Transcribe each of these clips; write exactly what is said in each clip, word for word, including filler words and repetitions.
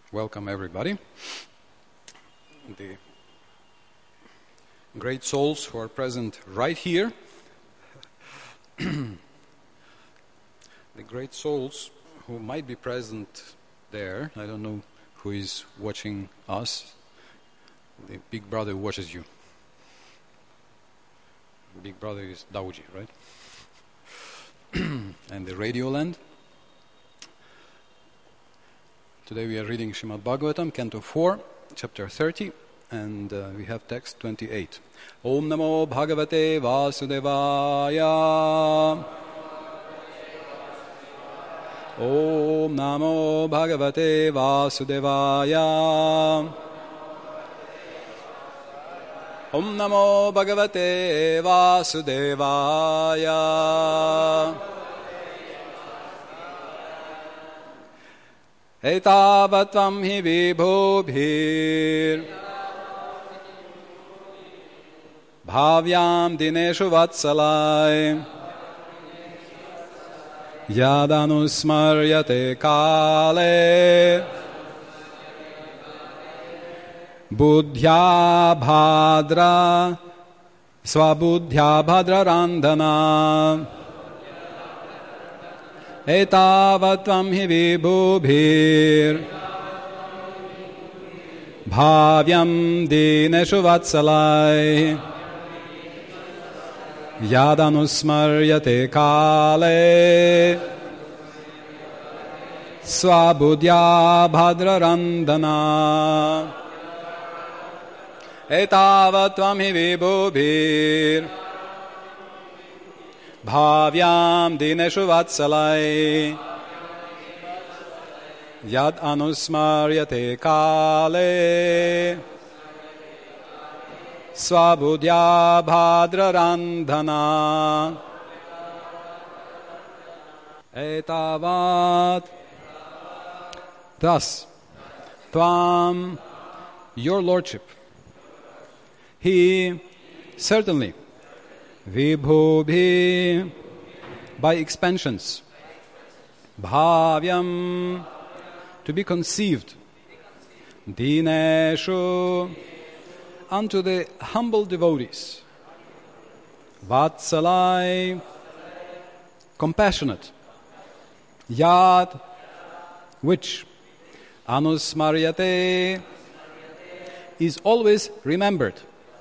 Welcome everybody. The great souls who are present right here. The great souls who might be present there. I don't know who is watching us. The Big Brother watches you. Big Brother is Dauji, right? And the Radio Land. Today we are reading Srimad Bhagavatam, Canto four, Chapter thirty, and uh, we have text twenty-eight. Om Namo Bhagavate Vasudevaya. Om Namo Bhagavate Vasudevaya. Om Namo Bhagavate Vasudevaya. Etavatvam hi vibhobhir bhavyam dineshu vatsalai yadanusmaryate kale buddhya bhadra swabuddhya bhadra randhana etavatvam hi vibhubhir bhavyam dineshu vatsalai yadanusmaryate kale swabuddhya bhadra randhana etavatvam hi vibhubhir bhavyam dineshu vatsalai yad anusmaryate kale swabuddhya bhadra randhana etavat. Thus, tvam, your lordship, he, certainly, vibhubhi, by expansions, bhavyam, to be conceived, dineshu, unto the humble devotees, vatsalai, compassionate, yad, which, anusmaryate, is always remembered,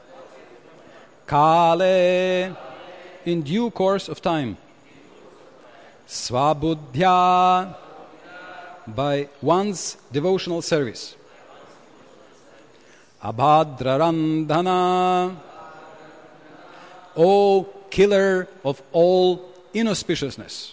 kale, in due course of time, swabuddhya, by one's devotional service, abhadrarandhana, O killer of all inauspiciousness.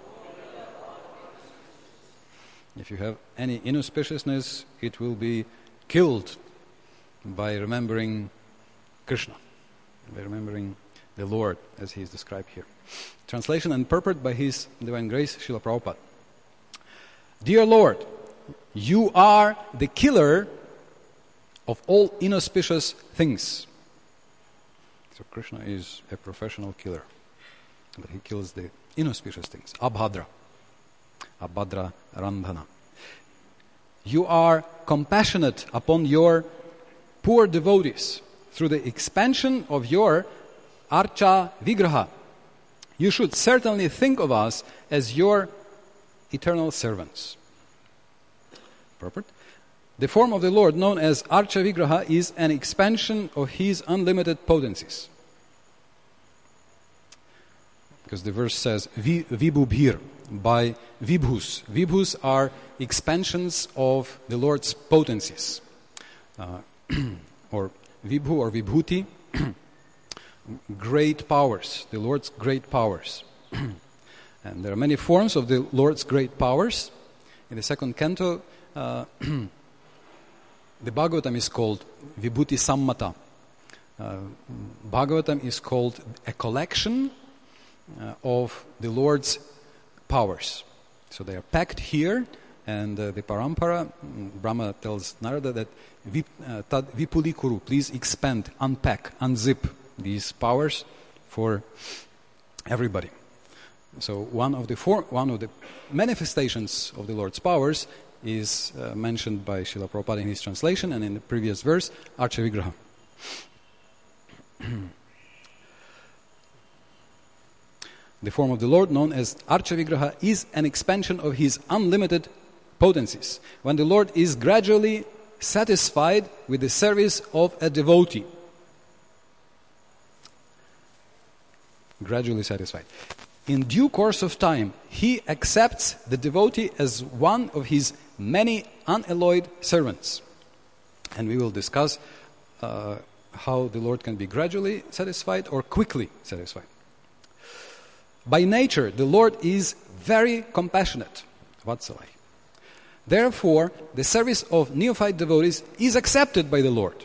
If you have any inauspiciousness, it will be killed by remembering Krishna, by remembering the Lord as he is described here. Translation and purport by His Divine Grace, Srila Prabhupada. Dear Lord, you are the killer of all inauspicious things. So Krishna is a professional killer, but he kills the inauspicious things. Abhadra. Abhadra Randhana. You are compassionate upon your poor devotees through the expansion of your Archa Vigraha. You should certainly think of us as your eternal servants. Purport. The form of the Lord, known as Archa Vigraha, is an expansion of His unlimited potencies. Because the verse says, Vibhubhir, by Vibhus. Vibhus are expansions of the Lord's potencies. Uh, or Vibhu or Vibhuti, great powers, the Lord's great powers. And there are many forms of the Lord's great powers. In the second canto, uh, the Bhagavatam is called Vibhuti Sammata. Uh, Bhagavatam is called a collection uh, of the Lord's powers. So they are packed here, and uh, the Parampara, Brahma tells Narada that vip, uh, tad vipulikuru, please expand, unpack, unzip these powers for everybody. So one of the four, one of the manifestations of the Lord's powers is uh, mentioned by Srila Prabhupada in his translation, and in the previous verse, Archa Vigraha. The form of the Lord, known as Archa Vigraha, is an expansion of his unlimited potencies, when the Lord is gradually satisfied with the service of a devotee. Gradually satisfied. In due course of time, he accepts the devotee as one of his many unalloyed servants. And we will discuss uh, how the Lord can be gradually satisfied or quickly satisfied. By nature, the Lord is very compassionate. Vatsalai. Therefore, the service of neophyte devotees is accepted by the Lord.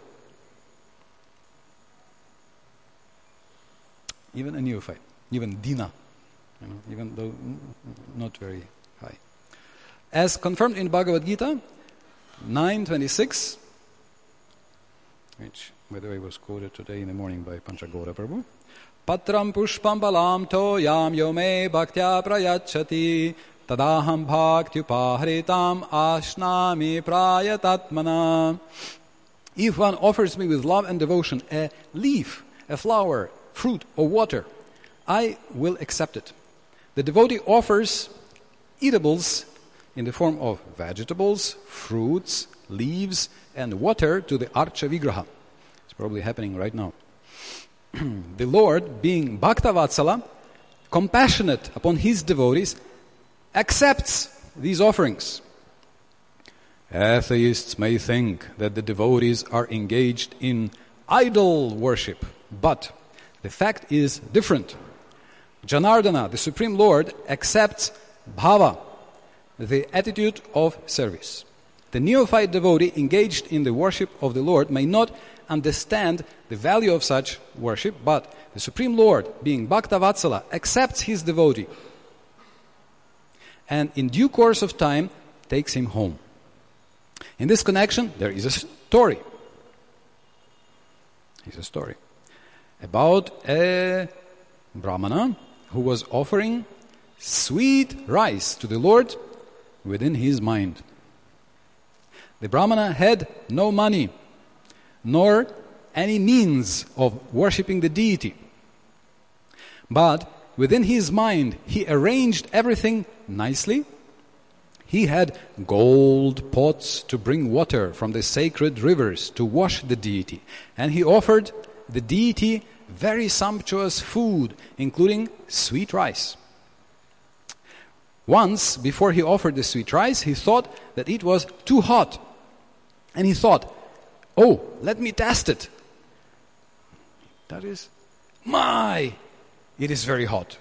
Even a neophyte, even Dina, you know, even though not very high. As confirmed in Bhagavad Gita nine twenty-six, which, by the way, was quoted today in the morning by Panchagora Prabhu, Patram pushpam balam to yam yome bhaktya prayachati tadaham bhaktyupahritam ashnami prayatatmana. If one offers me with love and devotion a leaf, a flower, fruit or water, I will accept it. The devotee offers eatables in the form of vegetables, fruits, leaves and water to the Archa Vigraha. It's probably happening right now. The Lord, being Bhaktavatsala, compassionate upon his devotees, accepts these offerings. Atheists may think that the devotees are engaged in idol worship, but the fact is different. Janardana, the Supreme Lord, accepts bhava, the attitude of service. The neophyte devotee engaged in the worship of the Lord may not understand the value of such worship, but the Supreme Lord, being Bhaktavatsala, accepts his devotee and in due course of time takes him home. In this connection, there is a story. It's a story about a Brahmana who was offering sweet rice to the Lord within his mind. The Brahmana had no money, nor any means of worshipping the deity. But within his mind, he arranged everything nicely. He had gold pots to bring water from the sacred rivers to wash the deity. And he offered the deity very sumptuous food, including sweet rice. Once, before he offered the sweet rice, he thought that it was too hot. And he thought, oh, let me test it. That is, my, it is very hot.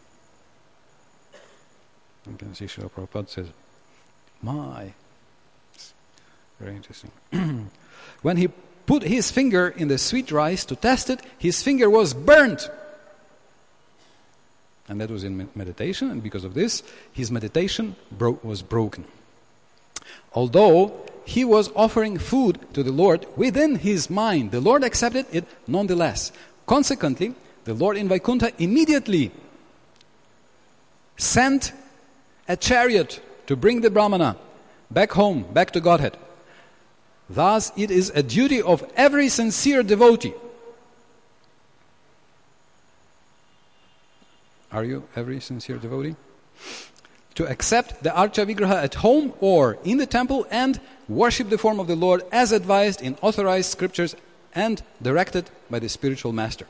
You can see Srila Prabhupada says, my. It's very interesting. When he put his finger in the sweet rice to test it, his finger was burnt. And that was in meditation, and because of this, his meditation bro- was broken. Although he was offering food to the Lord within his mind, the Lord accepted it nonetheless. Consequently, the Lord in Vaikuntha immediately sent a chariot to bring the Brahmana back home, back to Godhead. Thus, it is a duty of every sincere devotee. Are you every sincere devotee? To accept the Archa Vigraha at home or in the temple and worship the form of the Lord as advised in authorized scriptures and directed by the spiritual master.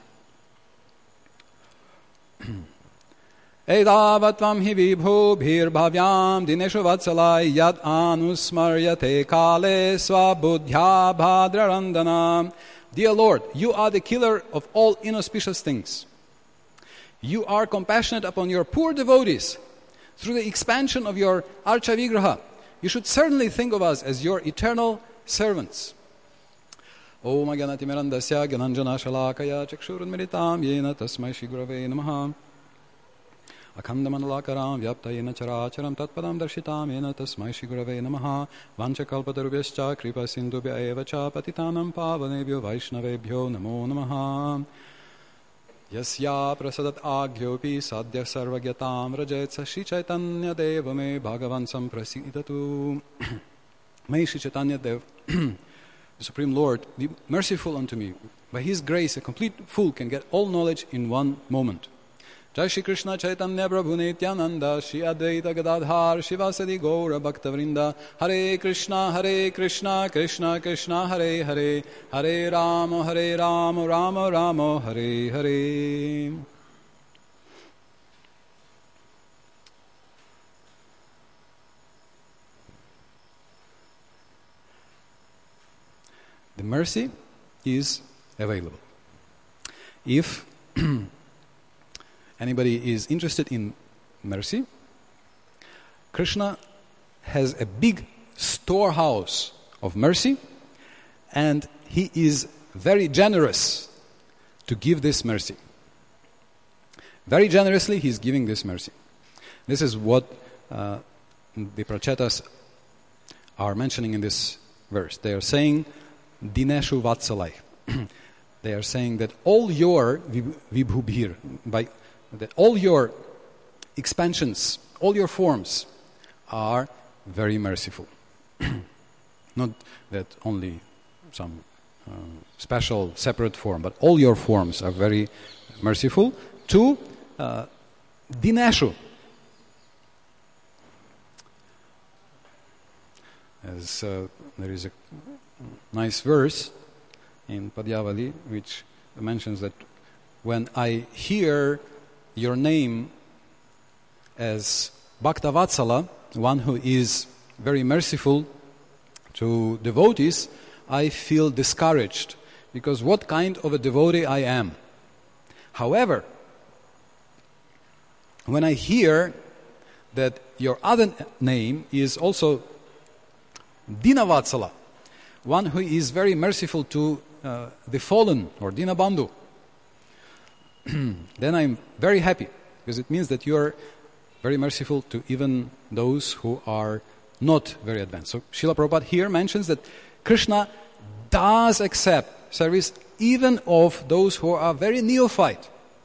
Edavatvam hi vibho bhir bhavyam dineshu vatsalai yad anusmaryate kale swabuddhya bhadrarandana. Dear Lord, you are the killer of all inauspicious things. You are compassionate upon your poor devotees. Through the expansion of your Archa Vigraha, you should certainly think of us as your eternal servants. Om Agyanati Mirandasya Gyananjana Shalakaya Chakshurunmiritam Yena Tasmai Shri Gurave Namaha Akhandamanalakaram Vyaptayena Characharam Tatpadam Darshitam Yena Tasmai Shri Gurave Namaha Vanchakalpatarubhyascha Kripa Sindhubhya Eva Cha Patitanam Pavanebhyo Vaishnavebhyo Namo Namaha. Yasya prasadat agyopi sadhya sarvagyatam rajetsa Shri Chaitanya Deva me Bhagavan samprasidatu. May Shri Chaitanya Deva, the Supreme Lord, be merciful unto me. By His grace, a complete fool can get all knowledge in one moment. Jai Shri Krishna Chaitanya Prabhu Nityananda Shri Advaita Gadadhar Shivasadi Gaura Bhaktavrinda Hare Krishna Hare Krishna Krishna Krishna Hare Hare Hare Rama Hare Rama Rama Rama Hare Hare. The mercy is available. If anybody is interested in mercy, Krishna has a big storehouse of mercy, and He is very generous to give this mercy. Very generously He is giving this mercy. This is what uh, the Prachetas are mentioning in this verse. They are saying, Dineshu Vatsalai. They are saying that all your vibhubhir, by that all your expansions, all your forms are very merciful. Not that only some uh, special, separate form, but all your forms are very merciful to uh, Dineshu. As uh, there is a nice verse in Padyavali which mentions that when I hear your name as Bhaktavatsala, one who is very merciful to devotees, I feel discouraged, because what kind of a devotee I am. However, when I hear that your other name is also Dinavatsala, one who is very merciful to uh, the fallen, or Dinabandhu, then I'm very happy, because it means that you are very merciful to even those who are not very advanced. So Srila Prabhupada here mentions that Krishna does accept service even of those who are very neophyte.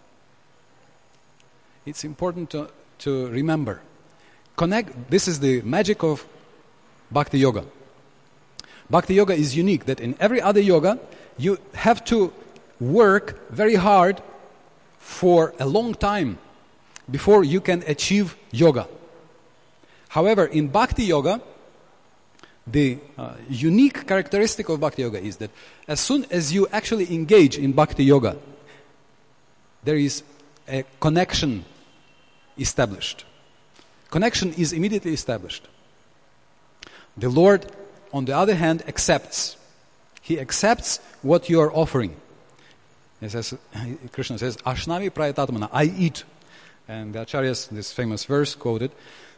It's important to, to remember. Connect. This is the magic of Bhakti Yoga. Bhakti Yoga is unique, that in every other yoga, you have to work very hard for a long time before you can achieve yoga. However, in Bhakti Yoga, the uh, unique characteristic of Bhakti Yoga is that as soon as you actually engage in Bhakti Yoga, there is a connection established. Connection is immediately established. The Lord, on the other hand, accepts. He accepts what you are offering. He says, Krishna says, Ashnami prayatatmana, I eat. And the Acharyas, this famous verse quoted,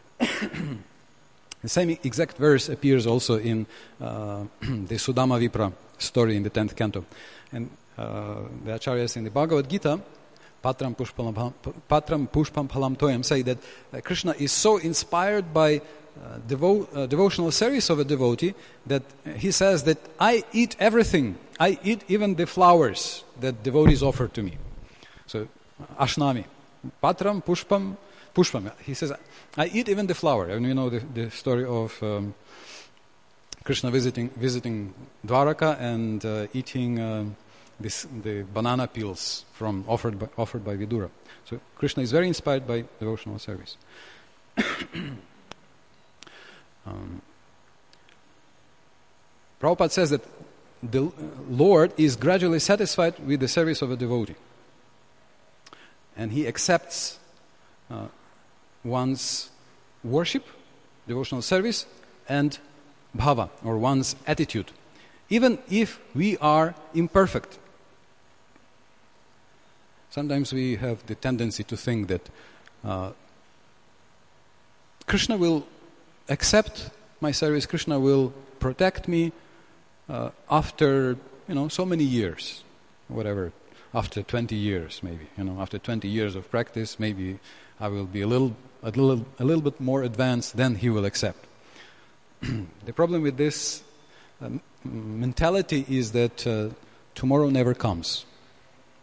the same exact verse appears also in uh, the Sudama Vipra story in the tenth canto. And uh, the Acharyas in the Bhagavad Gita, Patram Pushpam, Patram Pushpam Phalam Toyam, say that uh, Krishna is so inspired by uh, devo- uh, devotional service of a devotee that he says that I eat everything. I eat even the flowers that devotees offer to me. So, Ashnami. Patram, Pushpam, Pushpam. He says, I eat even the flower. And you know the, the story of um, Krishna visiting visiting Dwaraka and uh, eating uh, this, the banana peels from offered by, offered by Vidura. So Krishna is very inspired by devotional service. um, Prabhupada says that the Lord is gradually satisfied with the service of a devotee. And He accepts uh, one's worship, devotional service, and bhava, or one's attitude, even if we are imperfect. Sometimes we have the tendency to think that uh, Krishna will accept my service, Krishna will protect me uh, after, you know, so many years, whatever. After twenty years, maybe, you know, after twenty years of practice, maybe I will be a little, a little, a little bit more advanced. Then He will accept. The problem with this uh, mentality is that uh, tomorrow never comes.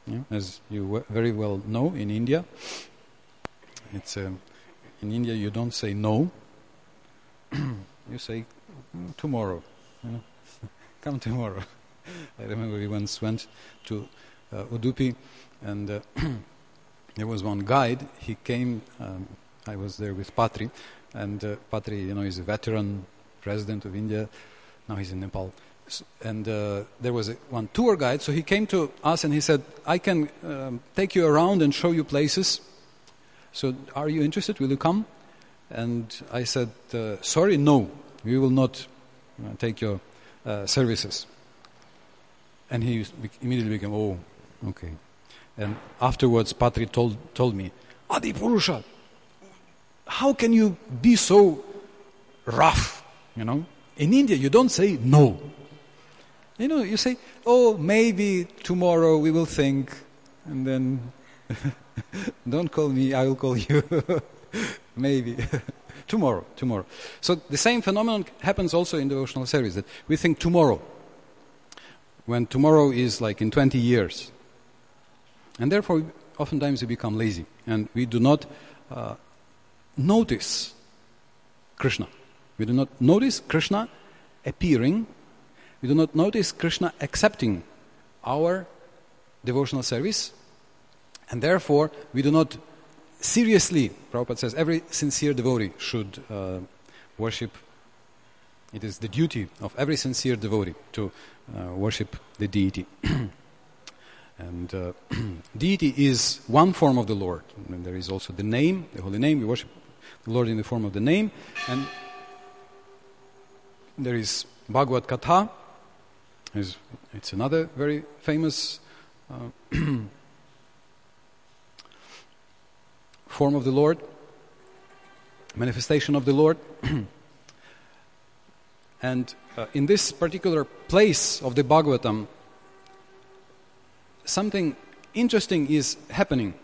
Yeah? As you w- very well know, in India, it's um, in India you don't say no. You say mm, tomorrow. You know? Come tomorrow. I remember we once went to uh, Udupi, and uh, there was one guide. He came. Um, I was there with Patri, and uh, Patri, you know, is a veteran president of India. Now he's in Nepal. S- And uh, there was a, one tour guide. So he came to us and he said, "I can um, take you around and show you places. So are you interested? Will you come?" And I said, uh, "Sorry, no. We will not uh, take your uh, services." And he used- bec- immediately became, "Oh, okay." And afterwards, Patri told told me, "Adi Purusha, how can you be so rough? You know, in India you don't say no. You know, you say, oh, maybe tomorrow we will think, and then don't call me, I will call you. Maybe tomorrow, tomorrow." So the same phenomenon happens also in devotional service, that we think tomorrow, when tomorrow is like in twenty years. And therefore, oftentimes we become lazy, and we do not uh, notice Krishna. We do not notice Krishna appearing. We do not notice Krishna accepting our devotional service. And therefore, we do not seriously, Prabhupada says, every sincere devotee should uh, worship. It is the duty of every sincere devotee to uh, worship the deity. And uh, deity is one form of the Lord. And there is also the name, the holy name. We worship the Lord in the form of the name. And there is Bhagavad Katha. Is it's another very famous uh, form of the Lord, manifestation of the Lord. And uh, in this particular place of the Bhagavatam, something interesting is happening.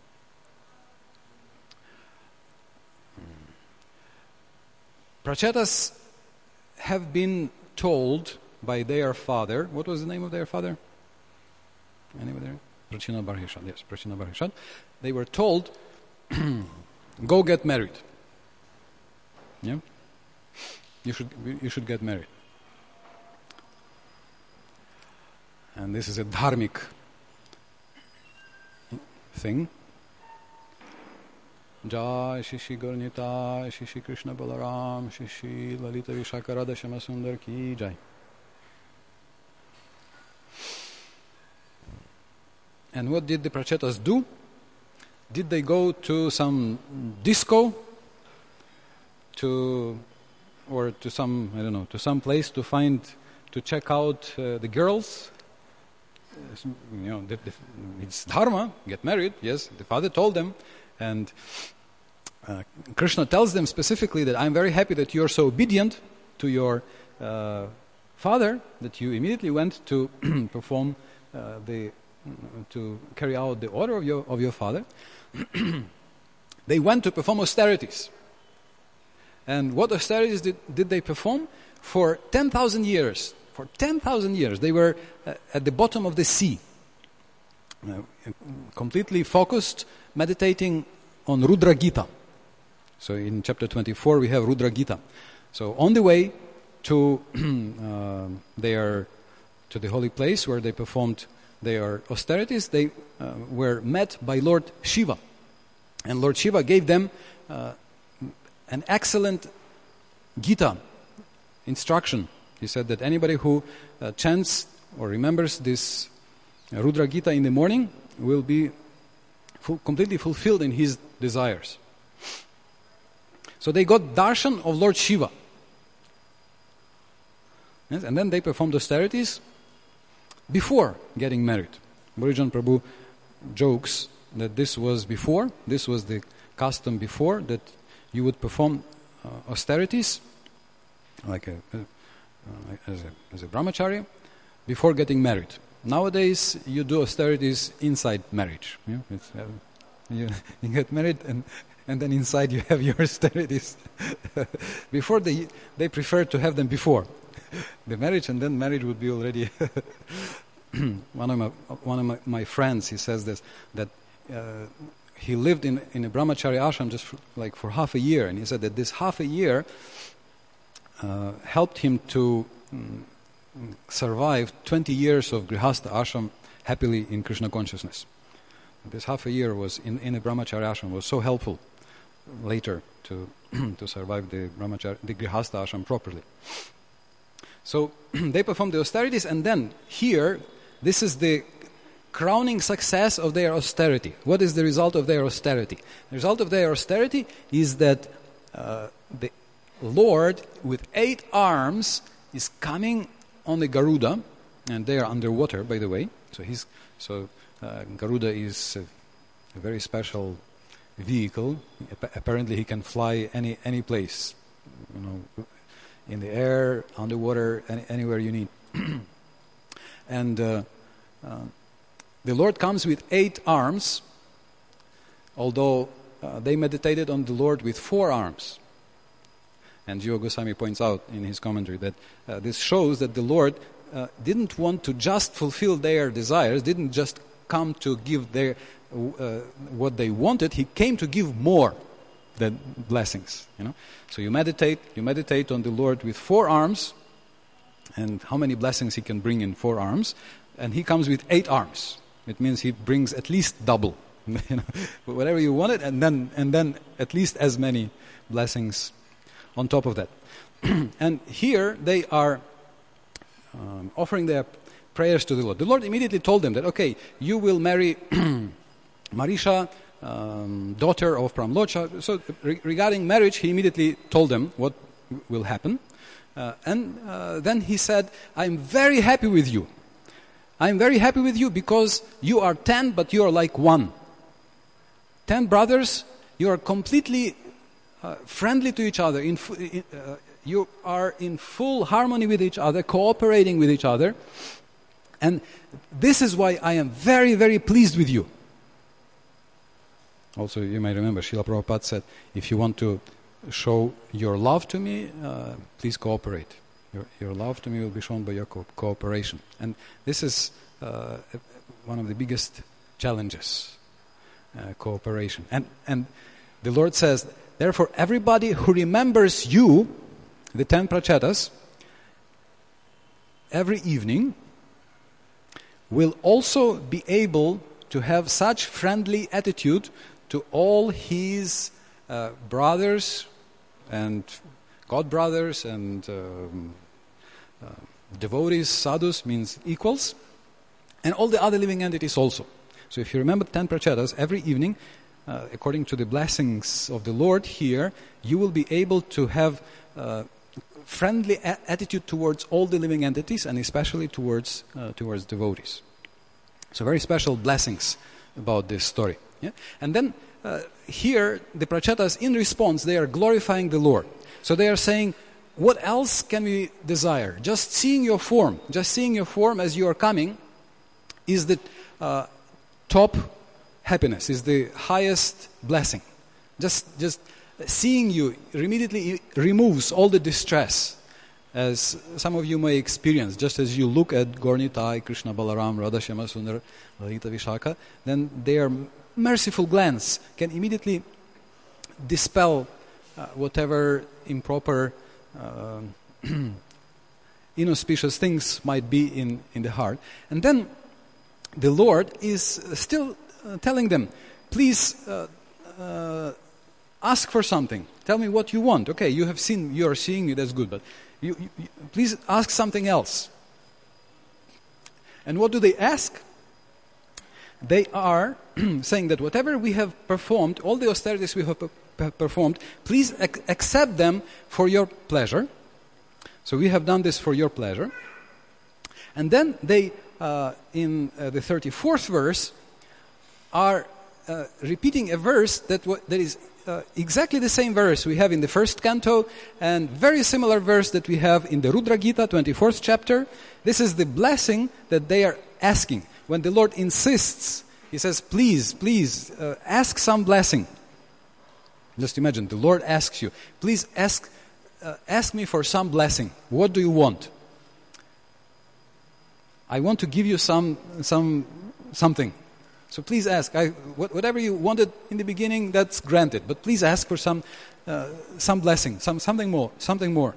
Prachetas have been told by their father. What was the name of their father? Anybody there? Prachina Barhishad. Yes, Prachina Barhishad. They were told, go get married. Yeah? You should, you should get married. And this is a dharmic thing. Jai Shishi Gaurnita, Shishi Krishna Balaram, Shishi Lalita Vishakarada Shamasundar Ki Jai. And what did the Prachetas do? Did they go to some disco, to or to some, I don't know, to some place to find, to check out uh, the girls? Uh, you know, the, the, it's dharma, get married, yes, the father told them. And uh, Krishna tells them specifically that I'm very happy that you're so obedient to your uh, father that you immediately went to perform uh, the, to carry out the order of your of your father. They went to perform austerities. And what austerities did, did they perform? For ten thousand years. For ten thousand years, they were uh, at the bottom of the sea. Uh, completely focused, meditating on Rudra Gita. So in chapter twenty-four we have Rudra Gita. So on the way to uh, their to the holy place where they performed their austerities, they uh, were met by Lord Shiva. And Lord Shiva gave them uh, an excellent Gita instruction. He said that anybody who uh, chants or remembers this Rudra Gita in the morning will be full, completely fulfilled in his desires. So they got darshan of Lord Shiva. Yes, and then they performed austerities before getting married. Bhurijan Prabhu jokes that this was before, this was the custom before, that you would perform uh, austerities like a, uh, as a as a brahmachari before getting married. Nowadays, you do austerities inside marriage. Yeah? It's, uh, you, you get married, and and then inside you have your austerities. Before, they they prefer to have them before the marriage, and then marriage would be already one of my one of my, my friends, he says this, that uh, he lived in in a brahmachari ashram just for, like for half a year, and he said that this half a year uh, helped him to um, survive twenty years of grihastha ashram happily in Krishna consciousness. This half a year was in, in a brahmachari ashram was so helpful later to to survive the brahmachari, the grihastha ashram properly. So they performed the austerities, and then here, this is the crowning success of their austerity. What is the result of their austerity? The result of their austerity is that uh, the Lord with eight arms is coming on the Garuda, and they are underwater, by the way. So he's so uh, Garuda is a, a very special vehicle. Apparently, he can fly any any place, you know, in the air, underwater, any, anywhere you need. and uh, uh, the Lord comes with eight arms, although uh, they meditated on the Lord with four arms. And Jiva Goswami points out in his commentary that uh, this shows that the Lord uh, didn't want to just fulfill their desires, didn't just come to give their uh, what they wanted. He came to give more than blessings. You know, so you meditate, you meditate on the Lord with four arms, and how many blessings He can bring in four arms, and He comes with eight arms. It means He brings at least double, you know, whatever you wanted, and then and then at least as many blessings on top of that. And here they are um, offering their prayers to the Lord. The Lord immediately told them that, okay, you will marry Marisha, um, daughter of Pramlocha. So re- regarding marriage, He immediately told them what w- will happen. Uh, and uh, then He said, I'm very happy with you. I'm very happy with you because you are ten, but you are like one. Ten brothers, you are completely uh, friendly to each other. In fu- in, uh, you are in full harmony with each other, cooperating with each other. And this is why I am very, very pleased with you. Also, you may remember, Srila Prabhupada said, if you want to show your love to me, uh, please cooperate. Your, your love to me will be shown by your co- cooperation. And this is uh, one of the biggest challenges, uh, cooperation. And, and the Lord says, therefore, everybody who remembers you, the ten prachetas, every evening, will also be able to have such friendly attitude to all his uh, brothers and godbrothers and um, uh, devotees, sadhus means equals, and all the other living entities also. So if you remember ten prachetas, every evening, uh, according to the blessings of the Lord here, you will be able to have uh, friendly a- attitude towards all the living entities, and especially towards uh, towards devotees. So very special blessings about this story. Yeah? And then uh, here, the prachetas, in response, they are glorifying the Lord. So they are saying, what else can we desire? Just seeing your form, just seeing your form as you are coming is the uh, top happiness, is the highest blessing. Just, just seeing you immediately removes all the distress, as some of you may experience, just as you look at Gaura-Nitai, Krishna Balaram, Radha Shyama Sundar, Lalita Vishakha, then their merciful glance can immediately dispel uh, whatever improper, uh, inauspicious things might be in, in the heart. And then the Lord is still uh, telling them, please uh, uh, ask for something. Tell me what you want. Okay, you have seen, you are seeing me, that's good, but You, you, you, please ask something else. And what do they ask? They are saying that whatever we have performed, all the austerities we have per- performed, please ac- accept them for your pleasure. So we have done this for your pleasure. And then they, uh, in uh, the thirty-fourth verse, are uh, repeating a verse that, w- that is Uh, exactly the same verse we have in the first canto, and very similar verse that we have in the Rudra Gita, twenty-fourth chapter. This is the blessing that they are asking. When the Lord insists, He says, please, please, uh, ask some blessing. Just imagine, the Lord asks you, please ask, uh, ask me for some blessing. What do you want? I want to give you some some something. So please ask. I, wh- whatever you wanted in the beginning, that's granted. But please ask for some uh, some blessing, some something more, something more.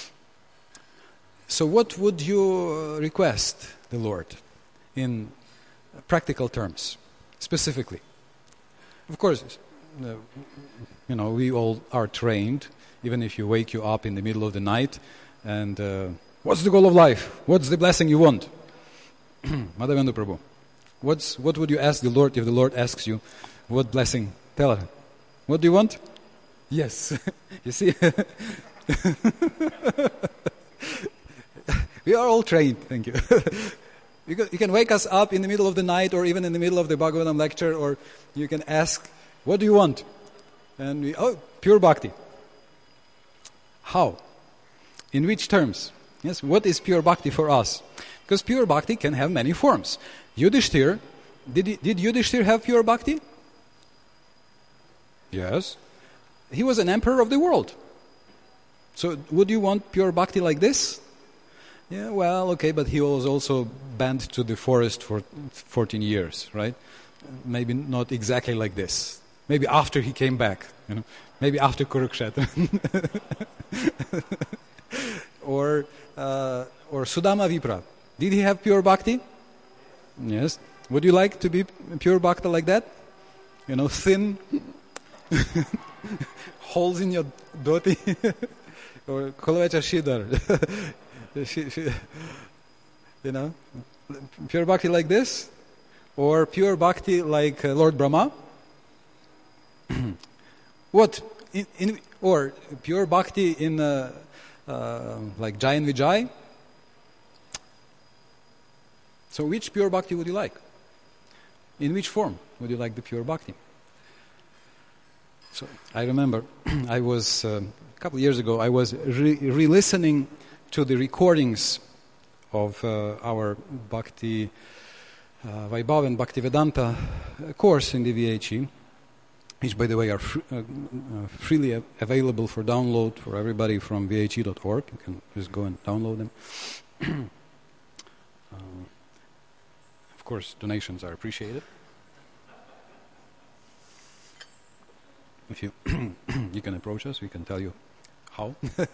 So what would you request the Lord in practical terms, specifically? Of course, uh, you know, we all are trained, even if you wake you up in the middle of the night, and uh, what's the goal of life? What's the blessing you want? Madhavendra Prabhu, what's, what would you ask the Lord if the Lord asks you, what blessing? Tell her. What do you want? Yes. You see? We are all trained, thank you. You can, you can wake us up in the middle of the night or even in the middle of the Bhagavatam lecture, or you can ask, what do you want? And we, oh, pure bhakti. How? In which terms? Yes, what is pure bhakti for us? Because pure bhakti can have many forms. Yudhishthir, did, he, did Yudhishthir have pure bhakti? Yes. He was an emperor of the world. So would you want pure bhakti like this? Yeah, well, okay, but he was also banned to the forest for fourteen years, right? Maybe not exactly like this. Maybe after he came back, you know. Maybe after Kurukshetra. or uh, or Sudama Vipra. Did he have pure bhakti? Yes. Would you like to be pure bhakta like that? You know, thin, holes in your dhoti, or Kolavecha Shidhar. She, she, you know, pure bhakti like this, or pure bhakti like uh, Lord Brahma. What? In, in, or pure bhakti in uh, uh, like Jai and Vijay. So which pure bhakti would you like? In which form would you like the pure bhakti? So I remember I was uh, a couple of years ago I was re- re-listening to the recordings of uh, our Bhakti uh, Vaibhava and Bhaktivedanta course in the V H E, which, by the way, are fr- uh, uh, freely av- available for download for everybody from V H E dot org. You can just go and download them. uh, of course, donations are appreciated. If you you can approach us, we can tell you how.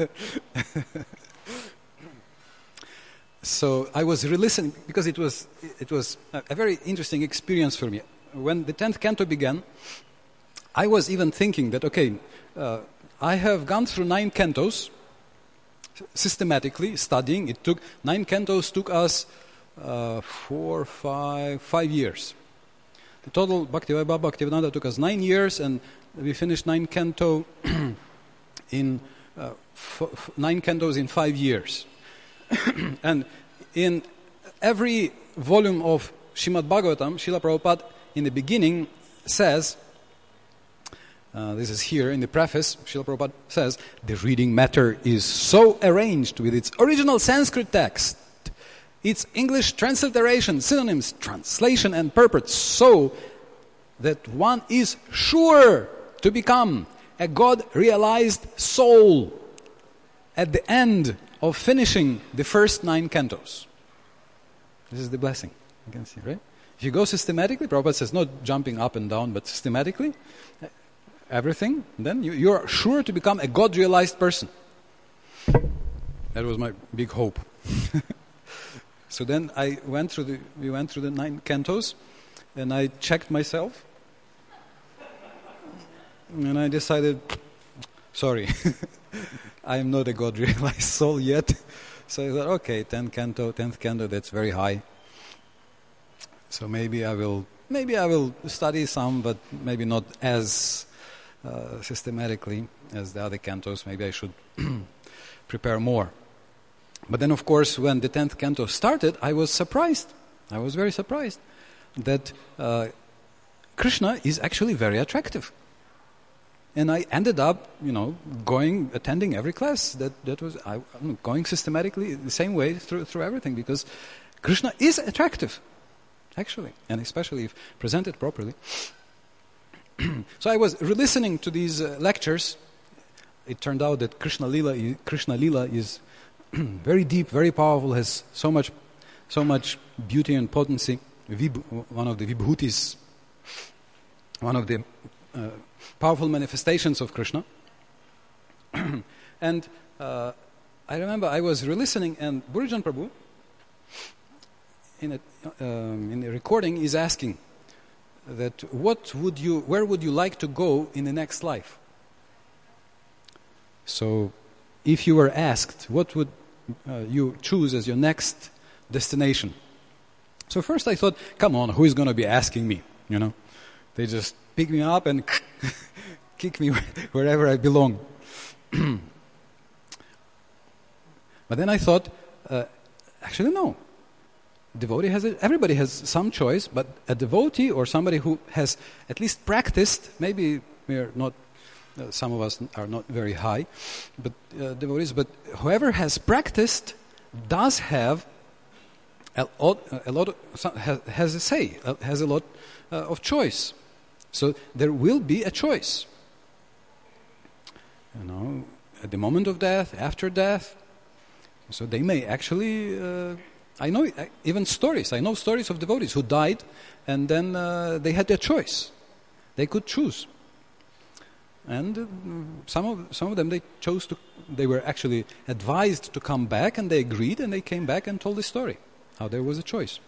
So I was re-listening because it was it was a, a very interesting experience for me. When the tenth canto began, I was even thinking that okay, uh, I have gone through nine cantos systematically studying. It took nine cantos took us uh, four, five, five years. The total Bhakti Vaibhava Bhaktivedanta took us nine years, and we finished nine canto in uh, f- f- nine cantos in five years. And in every volume of Srimad Bhagavatam, Srila Prabhupada in the beginning says, uh, this is here in the preface, Srila Prabhupada says, the reading matter is so arranged with its original Sanskrit text, its English transliteration, synonyms, translation and purport, so that one is sure to become a God-realized soul at the end of finishing the first nine cantos. This is the blessing. You can see, right? If you go systematically, Prabhupada says, not jumping up and down, but systematically, everything, then you, you're sure to become a God-realized person. That was my big hope. So then I went through the, we went through the nine cantos, and I checked myself, and I decided, sorry, I am not a God-realized soul yet. So I thought, okay, tenth canto, tenth canto, that's very high. So maybe I will, maybe I will study some, but maybe not as uh, systematically as the other cantos. Maybe I should prepare more. But then, of course, when the tenth canto started, I was surprised. I was very surprised that uh, Krishna is actually very attractive. And I ended up, you know, going, attending every class. That that was I, I'm going systematically the same way through through everything, because Krishna is attractive, actually, and especially if presented properly. So I was re-listening to these uh, lectures. It turned out that Krishna Lila, Krishna Lila is very deep, very powerful, has so much so much beauty and potency, vib- one of the vibhutis, one of the uh, powerful manifestations of Krishna. And uh, I remember I was re-listening, and Burijan Prabhu, in a, um, in a recording, is asking that what would you, where would you like to go in the next life? So, if you were asked, what would uh, you choose as your next destination? So first I thought, come on, who is going to be asking me? You know, they just pick me up and kick me wherever I belong. But then I thought, uh, actually no. Devotee has a, everybody has some choice, but a devotee or somebody who has at least practiced, maybe we're not, uh, some of us are not very high, but uh, devotees, but whoever has practiced does have a lot, a lot of, has, has a say, uh, has a lot uh, of choice. So there will be a choice. You know, at the moment of death, after death. So they may actually, uh, I know I, even stories, I know stories of devotees who died and then uh, they had their choice. They could choose. And uh, some of some of them, they chose to, they were actually advised to come back, and they agreed, and they came back and told the story, how there was a choice.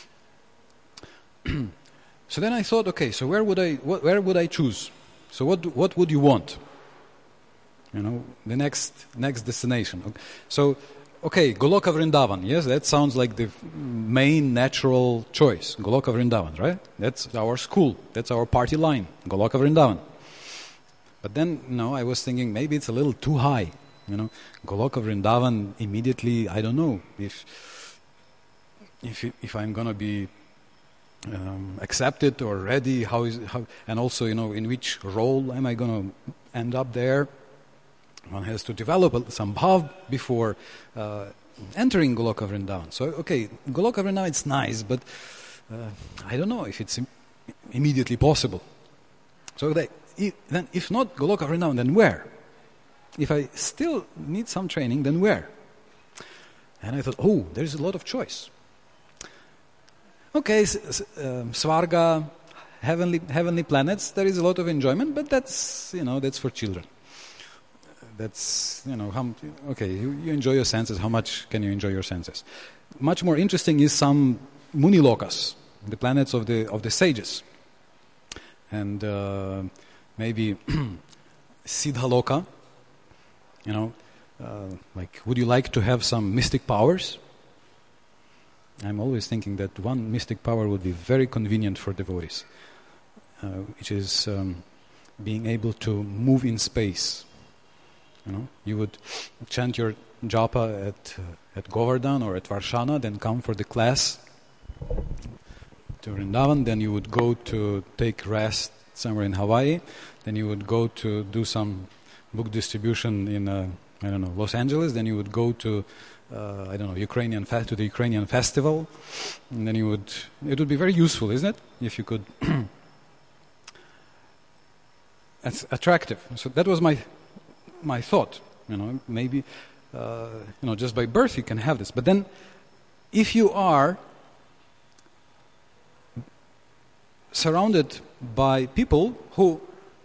So then I thought, okay, so where would I, what, where would I choose? So what what would you want? You know, the next next destination. So, okay, Goloka Vrindavan. Yes, that sounds like the main natural choice. Goloka Vrindavan, right? That's our school. That's our party line. Goloka Vrindavan. But then, you know, I was thinking maybe it's a little too high. You know, Goloka Vrindavan immediately. I don't know if if if I'm gonna be um, accepted or ready. How is how, and also, you know, in which role am I gonna end up there? One has to develop some bhav before uh, entering Goloka Vrindavan. So, okay, Goloka Vrindavan, it's nice, but uh, I don't know if it's im- immediately possible. So they, if, then if not Goloka Vrindavan, then where? If I still need some training, then where? And I thought, oh, there's a lot of choice. Okay, s- s- um, Svarga, heavenly, heavenly planets, there is a lot of enjoyment, but that's, you know, that's for children. That's, you know, how, okay, you, you enjoy your senses. How much can you enjoy your senses? Much more interesting is some Munilokas, the planets of the of the sages. And uh, maybe Siddhaloka, you know, uh, like, would you like to have some mystic powers? I'm always thinking that one mystic power would be very convenient for devotees, uh, which is um, being able to move in space. You know, you would chant your japa at uh, at Govardhan or at Varshana, then come for the class to Vrindavan, then you would go to take rest somewhere in Hawaii, then you would go to do some book distribution in uh, I don't know, Los Angeles, then you would go to uh, I don't know, Ukrainian fe- to the Ukrainian festival, and then you would it would be very useful, isn't it, if you could. That's attractive. So that was my my thought, you know, maybe, uh, you know, just by birth you can have this. But then, if you are surrounded by people who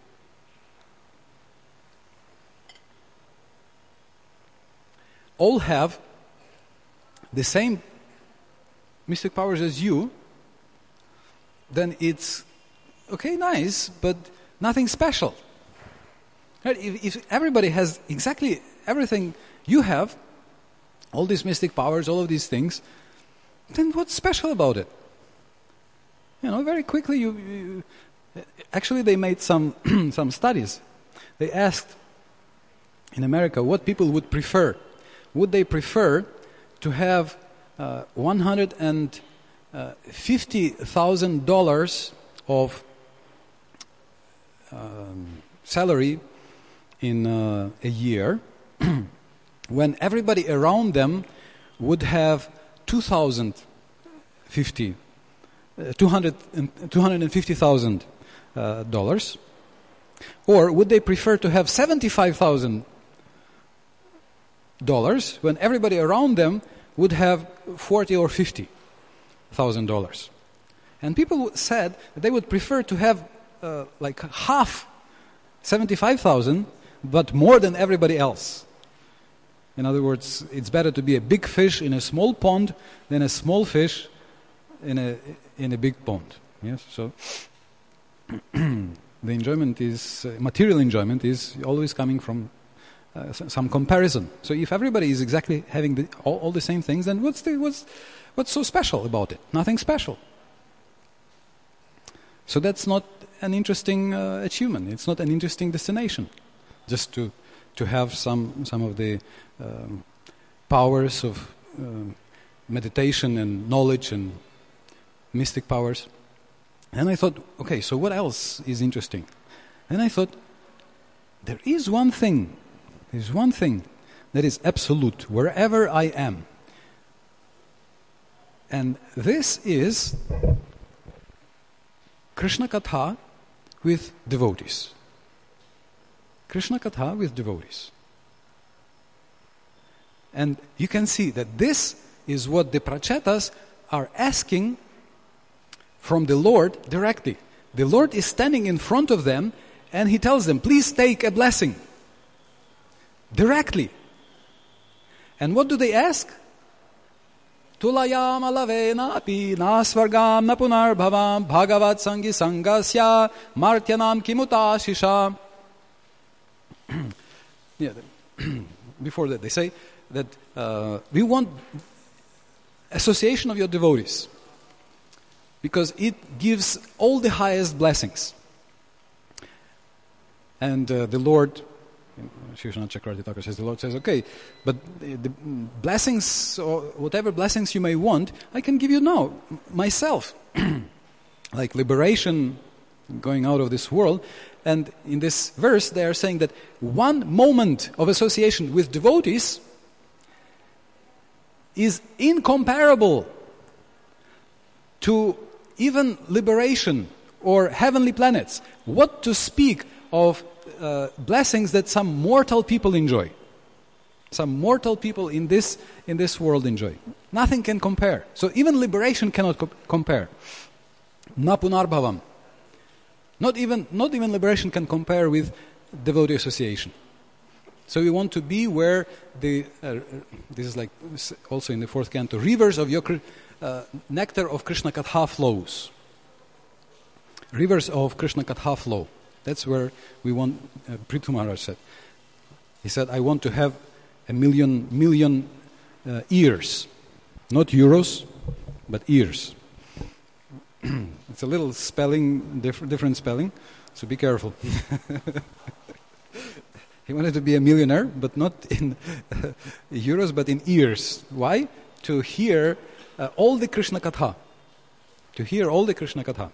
all have the same mystic powers as you, then it's, okay, nice, but nothing special. Right? If, if everybody has exactly everything you have, all these mystic powers, all of these things, then what's special about it? You know, very quickly you... you actually, they made some some studies. They asked in America what people would prefer. Would they prefer to have uh, one hundred fifty thousand dollars of um, salary in uh, a year, when everybody around them would have two thousand fifty, uh, two hundred fifty thousand uh, dollars, or would they prefer to have seventy-five thousand dollars when everybody around them would have forty or fifty thousand dollars. And people said that they would prefer to have uh, like half, seventy-five thousand, but more than everybody else. In other words, it's better to be a big fish in a small pond than a small fish in a in a big pond. Yes, so the enjoyment is uh, material enjoyment is always coming from uh, some comparison. So if everybody is exactly having the, all, all the same things, then what's the what's what's so special about it? Nothing special. So that's not an interesting uh, achievement. It's not an interesting destination. Just to to have some some of the um, powers of uh, meditation and knowledge and mystic powers. And I thought, okay, so what else is interesting? And I thought, there is one thing, there's one thing that is absolute wherever I am. And this is Krishna Katha with devotees. Krishna Katha with devotees. And you can see that this is what the Prachetas are asking from the Lord directly. The Lord is standing in front of them and He tells them, please take a blessing. Directly. And what do they ask? Tulayam alavena api na svargam na punar bhavam bhagavat sangi sangasya martyanam kimuta shisha. Yeah, before that they say that uh, we want association of your devotees because it gives all the highest blessings. And uh, the Lord, Sri Vishwanath Chakravarti Thakur says, the Lord says, okay, but the blessings, or whatever blessings you may want, I can give you now, myself. Like liberation, going out of this world. And in this verse, they are saying that one moment of association with devotees is incomparable to even liberation or heavenly planets. What to speak of uh, blessings that some mortal people enjoy. Some mortal people in this in this world enjoy. Nothing can compare. So even liberation cannot co- compare. Na punarbhavam. Not even, not even liberation can compare with devotee association. So we want to be where the, uh, this is like also in the fourth canto, rivers of your uh, nectar of Krishna Katha flows. Rivers of Krishna Katha flow. That's where we want, uh, Prithu Maharaj said. He said, I want to have a million, million uh, ears. Not euros, but ears. It's a little spelling, diff- different spelling, so be careful. He wanted to be a millionaire, but not in uh, euros, but in ears. Why? To hear uh, all the Krishna Katha. To hear all the Krishna Katha.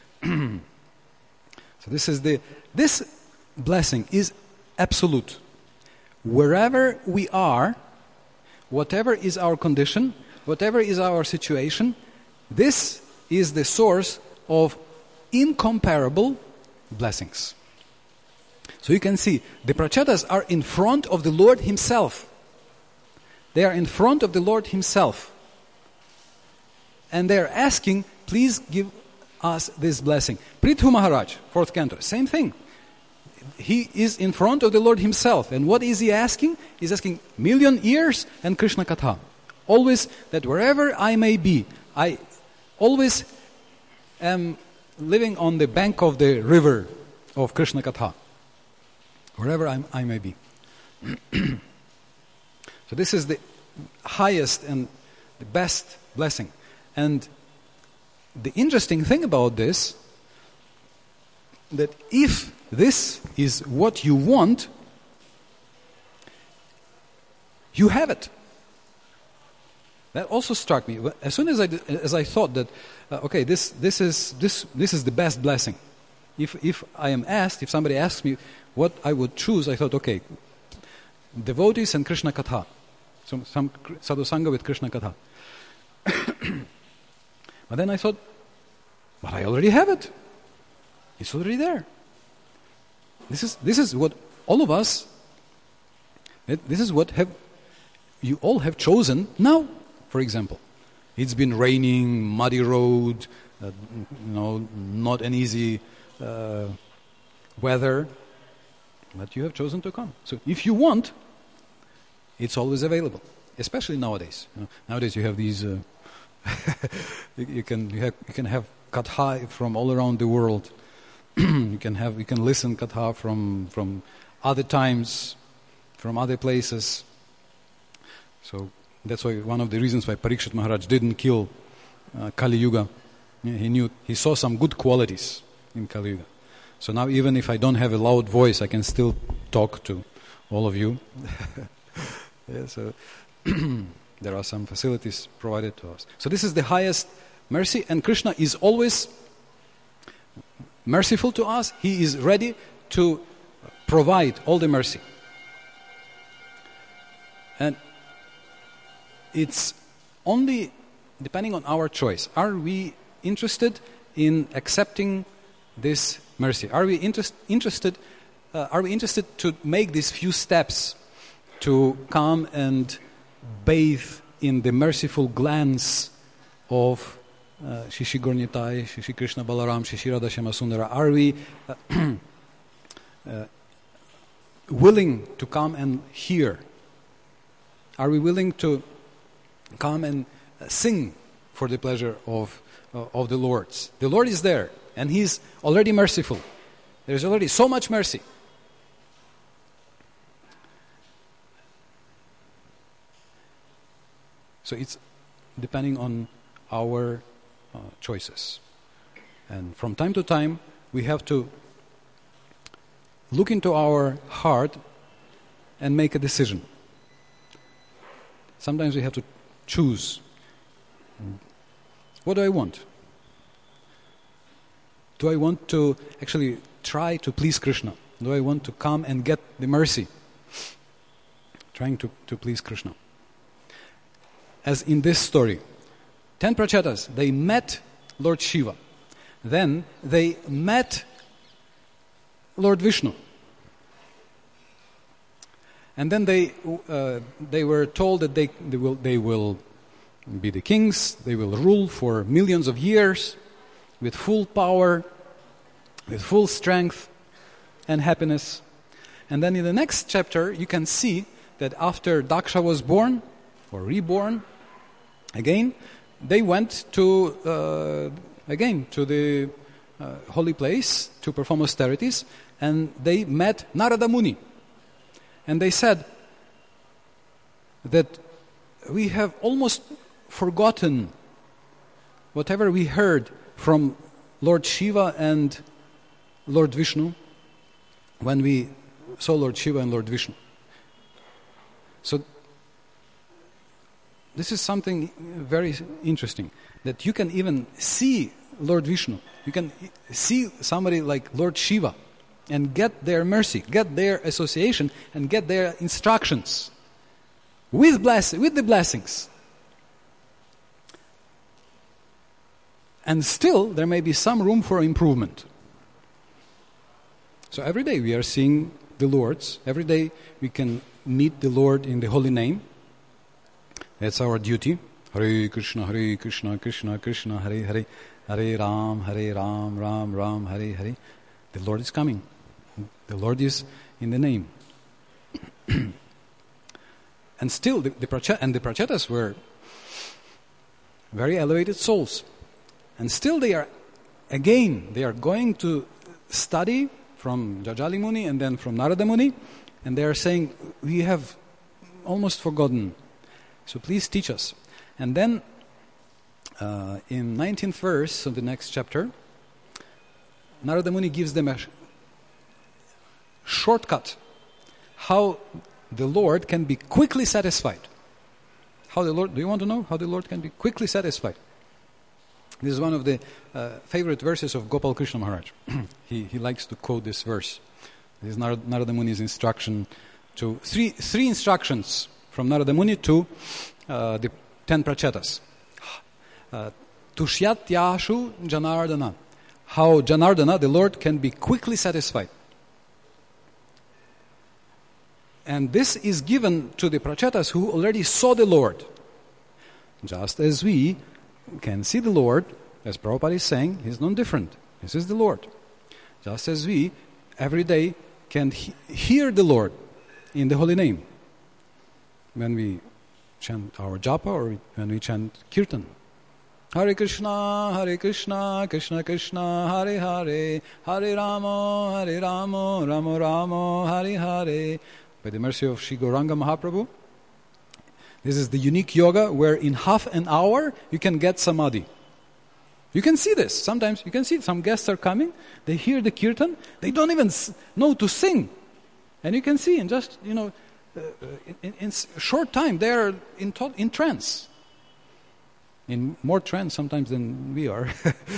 So this is the, this blessing is absolute. Wherever we are, whatever is our condition, whatever is our situation, this is the source of incomparable blessings. So you can see, the Prachetas are in front of the Lord Himself. They are in front of the Lord Himself. And they are asking, please give us this blessing. Prithu Maharaj, fourth canto, same thing. He is in front of the Lord Himself. And what is he asking? He's asking million ears and Krishna Katha. Always that wherever I may be, I always am living on the bank of the river of Krishna Katha. Wherever I'm, I may be. So this is the highest and the best blessing. And the interesting thing about this, that if this is what you want, you have it. That also struck me. As soon as I as I thought that, uh, okay, this this is this this is the best blessing. If if I am asked, if somebody asks me what I would choose, I thought, okay, devotees and Krishna Katha, some some sadhusanga with Krishna Katha. But then I thought, but I already have it. It's already there. This is this is what all of us. This is what have you all have chosen now for example. It's been raining, muddy road, uh, you know, not an easy uh, weather, but you have chosen to come. So if you want, it's always available, especially nowadays. You know, nowadays you have these, uh, you, you can you, have, you can have katha from all around the world. you can have you can listen katha from from other times, from other places. So that's why one of the reasons why Parikshit Maharaj didn't kill uh, Kali Yuga. He knew he saw some good qualities in Kali Yuga. So now even if I don't have a loud voice, I can still talk to all of you. yeah, so there are some facilities provided to us. So this is the highest mercy, and Krishna is always merciful to us. He is ready to provide all the mercy. And it's only depending on our choice. Are we interested in accepting this mercy? Are we interest, interested? Uh, are we interested to make these few steps to come and bathe in the merciful glance of uh, Shishi Gornitai, Shishi Krishna Balaram, Shishi Radha Shama Sundara? Are we uh, uh, willing to come and hear? Are we willing to come and uh, sing for the pleasure of uh, of the Lord? The Lord is there, and He's already merciful. There is already so much mercy. So it's depending on our uh, choices. And from time to time, we have to look into our heart and make a decision. Sometimes we have to choose. What do I want? Do I want to actually try to please Krishna? Do I want to come and get the mercy? Trying to, to please Krishna. As in this story, ten prachetas, they met Lord Shiva. Then they met Lord Vishnu. And then they uh, they were told that they, they will they will be the kings, they will rule for millions of years with full power, with full strength and happiness. And then in the next chapter you can see that after Daksha was born or reborn again, they went to uh, again to the uh, holy place to perform austerities, and they met Narada Muni. And they said that we have almost forgotten whatever we heard from Lord Shiva and Lord Vishnu when we saw Lord Shiva and Lord Vishnu. So this is something very interesting, that you can even see Lord Vishnu. You can see somebody like Lord Shiva and get their mercy, get their association, and get their instructions with bless, with the blessings. And still, there may be some room for improvement. So every day we are seeing the Lord's. Every day we can meet the Lord in the holy name. That's our duty. Hare Krishna, Hare Krishna, Krishna Krishna, Hare Hare, Hare Ram, Hare Ram, Ram Ram, Hare Hare. The Lord is coming. The Lord is in the name. And still, the, the pracha- and the prachetas were very elevated souls. And still they are, again, they are going to study from Jajali Muni and then from Narada Muni, and they are saying, we have almost forgotten, so please teach us. And then uh, in nineteenth verse of the next chapter, Narada Muni gives them a sh- shortcut how the Lord can be quickly satisfied. How the Lord, do you want to know how the Lord can be quickly satisfied? This is one of the uh, favorite verses of Gopal Krishna Maharaj. he, he likes to quote this verse. This is Narada, Narada Muni's instruction to, three, three instructions from Narada Muni to uh, the ten prachetas. Uh, Tushyatyashu Janardana. How Janardana, the Lord, can be quickly satisfied. And this is given to the prachetas who already saw the Lord. Just as we can see the Lord, as Prabhupada is saying, He's not different. This is the Lord. Just as we every day can he- hear the Lord in the holy name when we chant our japa or when we chant kirtan. Hare Krishna, Hare Krishna, Krishna Krishna, Hare Hare, Hare Rama, Hare Rama, Rama Rama, Hare Hare. By the mercy of Sri Gauranga Mahaprabhu, this is the unique yoga where in half an hour you can get samadhi. You can see this. Sometimes you can see some guests are coming, they hear the kirtan, they don't even know to sing. And you can see in just, you know, uh, in, in a short time they are in, to- in trance. In more trance sometimes than we are.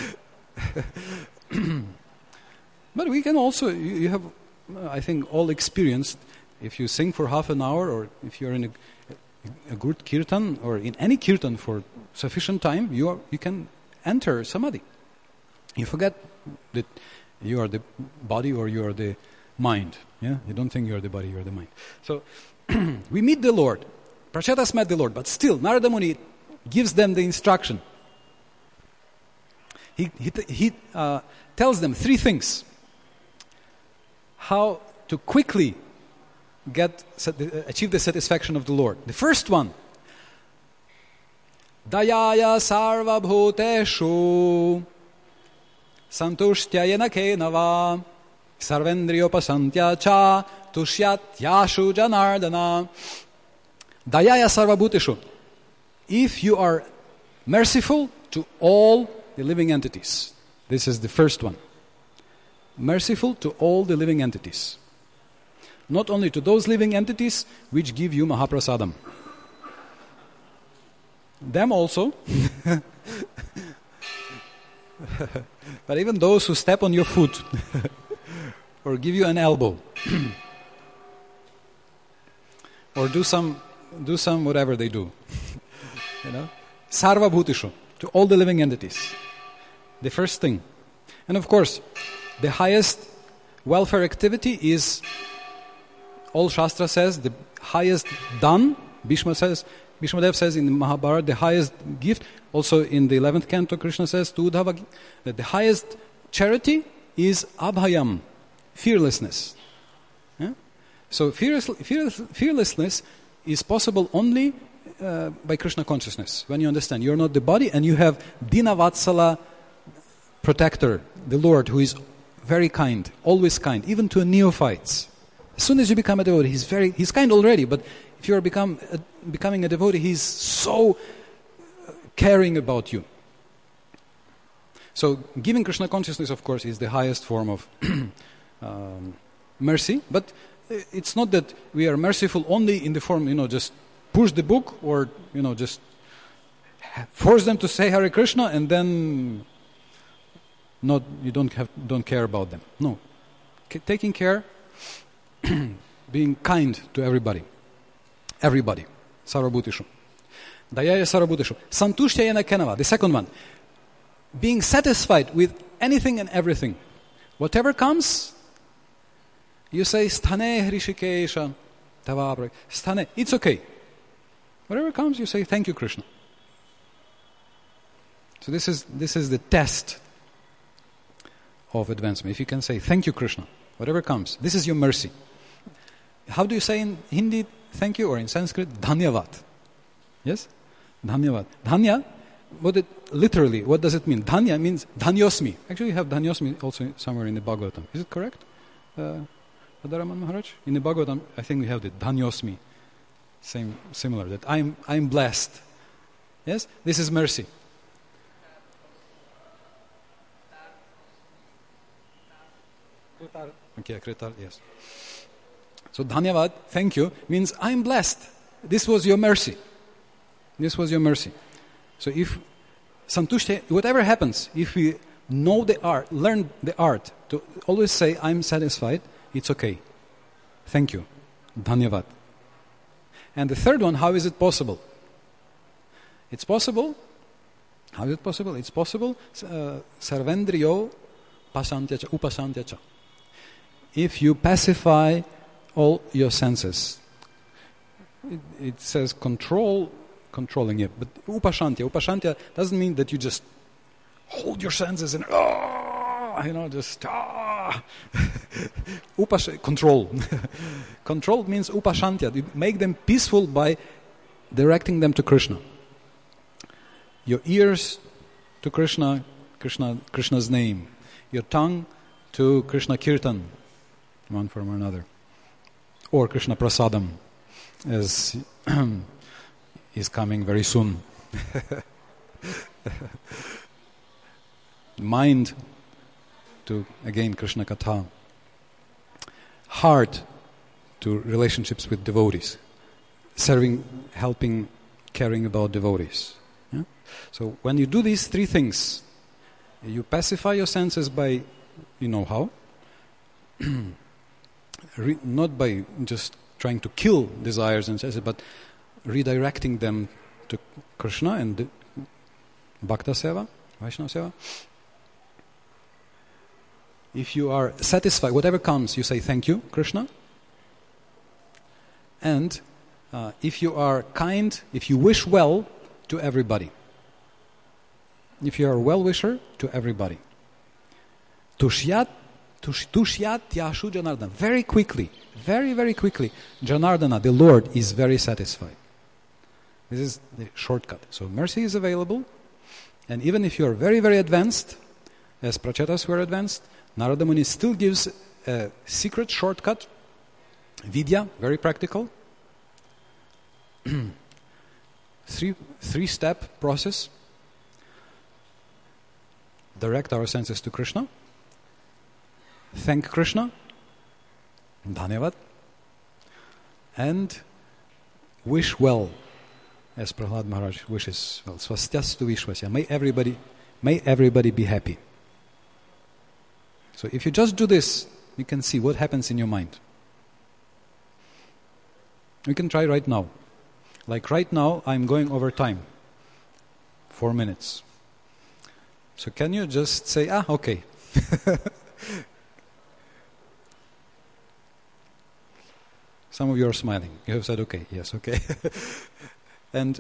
But we can also, you, you have, uh, I think, all experienced, if you sing for half an hour or if you're in a, a good kirtan or in any kirtan for sufficient time, you are, you can enter samadhi. You forget that you are the body or you are the mind. Yeah, you don't think you are the body, you are the mind. So we meet the Lord. Prachetas met the Lord, but still Narada Muni gives them the instruction. He he, he uh, tells them three things: how to quickly get achieve the satisfaction of the Lord. The first one. Dayaya sarva bhuteshu santushtayena kenava sarvendriyopasantya cha tushyat yashu janardana. Dayaya sarva bhuteshu. If you are merciful to all the living entities. This is the first one. Merciful to all the living entities. Not only to those living entities which give you Mahaprasadam. Them also. But even those who step on your foot or give you an elbow or do some do some whatever they do. You know? Sarva bhutishu, to all the living entities. The first thing. And of course, the highest welfare activity is, all Shastra says, the highest done, Bhishma says, Bhishma Dev says in the Mahabharata, the highest gift, also in the eleventh canto, Krishna says to Uddhava, that the highest charity is abhayam, fearlessness. Yeah? So fearless, fearless, fearlessness is possible only uh, by Krishna consciousness. When you understand, you're not the body and you have Dinavatsala protector, the Lord, who is very kind, always kind, even to neophytes. As soon as you become a devotee, he's very, he's kind already, but if you are become, uh, becoming a devotee, he's so caring about you. So giving Krishna consciousness, of course, is the highest form of um, mercy, but it's not that we are merciful only in the form, you know, just push the book or, you know, just force them to say Hare Krishna and then not you don't have don't care about them. No. C- taking care, being kind to everybody. Everybody. Sarvabhutishu. Dayaya sarvabhutishu. Santushtayena kenava. The second one. Being satisfied with anything and everything. Whatever comes, you say, Sthane Hrishikesha Tavabra. Sthane. It's okay. Whatever comes, you say, thank you, Krishna. So this is this is the test of advancement. If you can say, thank you, Krishna, whatever comes, this is your mercy. How do you say in Hindi, thank you, or in Sanskrit, dhanyavad? Yes? Dhanyavad. Dhanya, what it, literally, what does it mean? Dhanya means dhanyosmi. Actually, you have dhanyosmi also somewhere in the Bhagavatam. Is it correct? Uh, Radharaman Maharaj? In the Bhagavatam, I think we have the dhanyosmi. Same, similar, that I'm, I'm blessed. Yes? This is mercy. Okay, kritar, yes. So dhanyavad, thank you, means I'm blessed. This was your mercy. This was your mercy. So if santushte, whatever happens, if we know the art, learn the art to always say I'm satisfied, it's okay. Thank you. Dhanyavad. And the third one, how is it possible? It's possible. How is it possible? It's possible. Uh, Sarvendriyo pasantyacha, upasantyacha. If you pacify all your senses. It, it says control controlling it. But upashantya, upashantya doesn't mean that you just hold your senses and ah, you know, just ah. Upash control. Control means upashantya. You make them peaceful by directing them to Krishna. Your ears to Krishna, Krishna, Krishna's name. Your tongue to Krishna Kirtan, one form or another. Or Krishna Prasadam, as is coming very soon. Mind to, again, Krishna Katha. Heart to relationships with devotees. Serving, helping, caring about devotees. Yeah? So when you do these three things, you pacify your senses by, you know how, Re- not by just trying to kill desires and senses, but redirecting them to Krishna and the Bhakta Seva, Vaishnava Seva. If you are satisfied, whatever comes, you say thank you, Krishna. And uh, if you are kind, if you wish well to everybody, if you are a well-wisher to everybody, Tushyat, Tushyat Yashu Janardana. Very quickly, very, very quickly, Janardana, the Lord, is very satisfied. This is the shortcut. So mercy is available, and even if you are very, very advanced, as Prachetas were advanced, Narada Muni still gives a secret shortcut, Vidya, very practical, three, three-step process. Direct our senses to Krishna, thank Krishna, Dhanyavad, and wish well, as Prahlad Maharaj wishes well. Swastyastu Vishwasya. May everybody, may everybody be happy. So if you just do this, you can see what happens in your mind. We can try right now. Like right now, I'm going over time. Four minutes. So can you just say, ah, okay. Some of you are smiling. You have said, okay, yes, okay. And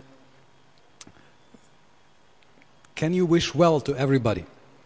can you wish well to everybody?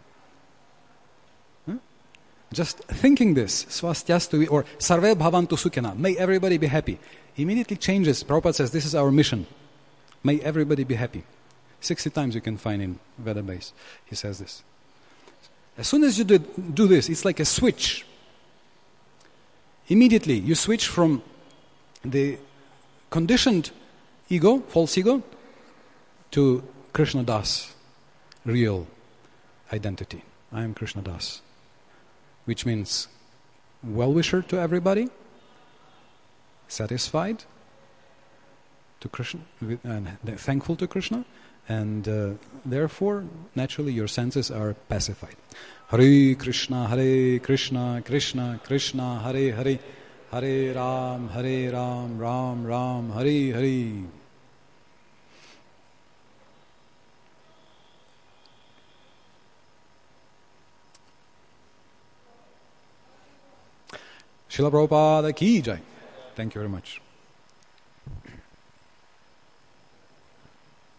Huh? Just thinking this, swastyastu, or sarve bhavantu sukhina, may everybody be happy, immediately changes. Prabhupada says, this is our mission. May everybody be happy. sixty times you can find in Veda base. He says this. As soon as you do, do this, it's like a switch. Immediately you switch from the conditioned ego, false ego, to Krishna Das, real identity. I am Krishna Das. Which means well-wisher to everybody, satisfied to Krishna, and thankful to Krishna, and uh, therefore, naturally, your senses are pacified. Hare Krishna, Hare Krishna, Krishna Krishna, Hare Hare, Hare Ram, Hare Ram, Ram Ram, Hare Hare. Srila Prabhupada ki jai. Thank you very much.